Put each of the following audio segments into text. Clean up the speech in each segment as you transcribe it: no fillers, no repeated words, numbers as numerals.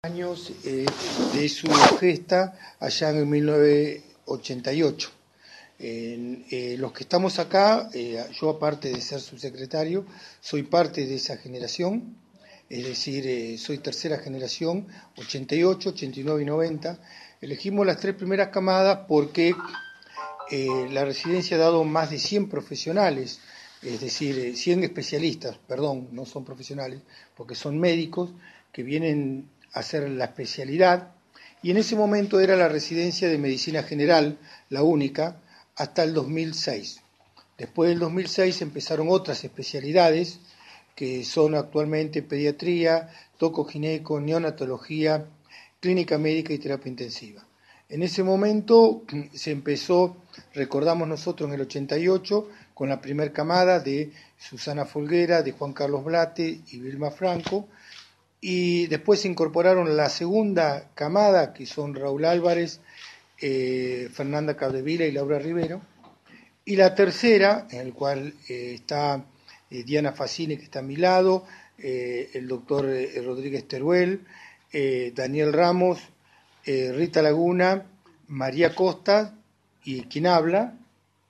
años de su gesta allá en 1988. Los que estamos acá, yo aparte de ser subsecretario, soy parte de esa generación, es decir, soy tercera generación, 88, 89 y 90. Elegimos las tres primeras camadas porque la residencia ha dado más de 100 profesionales, es decir, 100 especialistas, perdón, no son profesionales, porque son médicos que vienen a hacer la especialidad, y en ese momento era la residencia de medicina general, la única, hasta el 2006. Después del 2006 empezaron otras especialidades, que son actualmente pediatría, tocogineco, neonatología, clínica médica y terapia intensiva. En ese momento se empezó, recordamos nosotros en el 88, con la primer camada de Susana Folguera, de Juan Carlos Blate y Vilma Franco, y después se incorporaron la segunda camada, que son Raúl Álvarez, Fernanda Capdevila y Laura Rivero, y la tercera, en el cual está Diana Facine, que está a mi lado, el doctor Rodríguez Teruel, Daniel Ramos, Rita Laguna, María Costa y quien habla.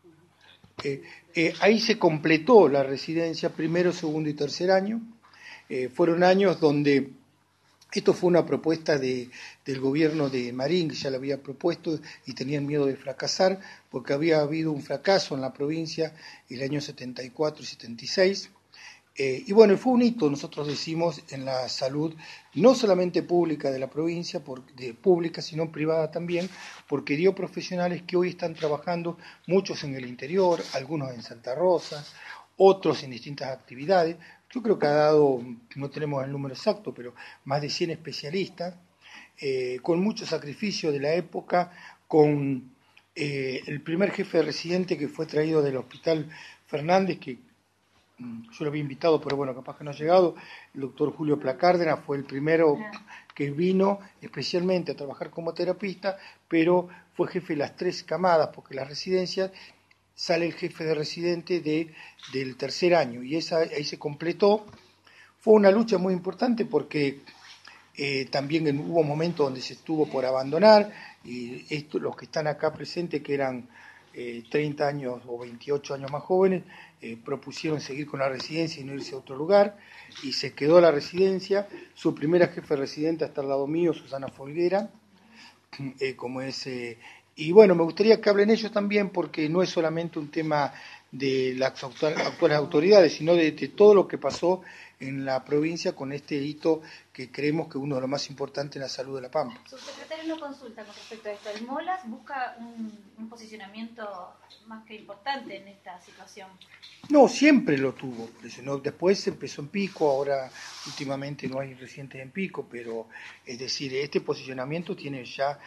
Ahí se completó la residencia primero, segundo y tercer año. Fueron años donde esto fue una propuesta del gobierno de Marín, que ya lo había propuesto y tenían miedo de fracasar, porque había habido un fracaso en la provincia en el año 74 y 76. Y bueno, fue un hito, nosotros decimos, en la salud, no solamente pública de la provincia, pública, sino privada también, porque dio profesionales que hoy están trabajando, muchos en el interior, algunos en Santa Rosa, otros en distintas actividades. Yo creo que ha dado, no tenemos el número exacto, pero más de 100 especialistas, con mucho sacrificio de la época, con el primer jefe de residente que fue traído del Hospital Fernández, que yo lo había invitado, pero bueno, capaz que no ha llegado, el doctor Julio Placárdena fue el primero que vino especialmente a trabajar como terapista, pero fue jefe de las tres camadas, porque las residencias sale el jefe de residente del tercer año, y ahí se completó. Fue una lucha muy importante porque también hubo momentos donde se estuvo por abandonar, y los que están acá presentes, que eran 30 años o 28 años más jóvenes, propusieron seguir con la residencia y no irse a otro lugar, y se quedó la residencia. Su primera jefe residente hasta el lado mío, Susana Folguera, como es... y bueno, me gustaría que hablen ellos también, porque no es solamente un tema de las actuales autoridades, sino de todo lo que pasó en la provincia con este hito que creemos que es uno de los más importantes en la salud de La Pampa. Subsecretario, una consulta con respecto a esto. El MOLAS busca un posicionamiento más que importante en esta situación. No, siempre lo tuvo. Después empezó en Pico, ahora últimamente no hay residentes en Pico, pero es decir, este posicionamiento tiene ya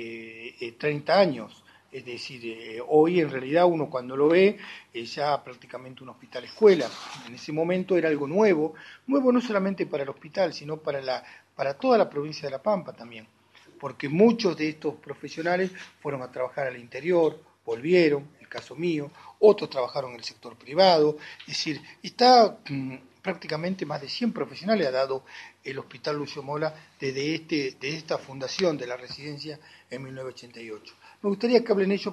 30 años. Es decir, hoy en realidad uno cuando lo ve es ya prácticamente un hospital escuela. En ese momento era algo nuevo no solamente para el hospital, sino para toda la provincia de La Pampa también, porque muchos de estos profesionales fueron a trabajar al interior, volvieron, el caso mío, otros trabajaron en el sector privado, es decir, está prácticamente más de 100 profesionales ha dado el Hospital Lucio Mola desde esta fundación de la residencia en 1988. Me gustaría que hablen ellos